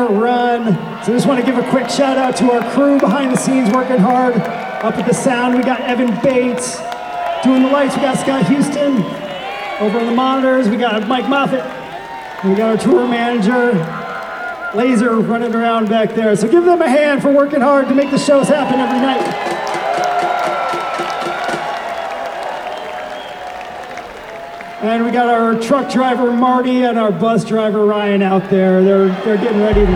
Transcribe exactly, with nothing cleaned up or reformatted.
short run. So I just want to give a quick shout out to our crew behind the scenes working hard. Up at the sound, we got Evan Bates. Doing the lights, we got Scott Houston. Over on the monitors, we got Mike Moffett. And we got our tour manager, Laser, running around back there. So give them a hand for working hard to make the shows happen every night. And we got our truck driver, Marty, and our bus driver, Ryan, out there. They're, they're getting ready to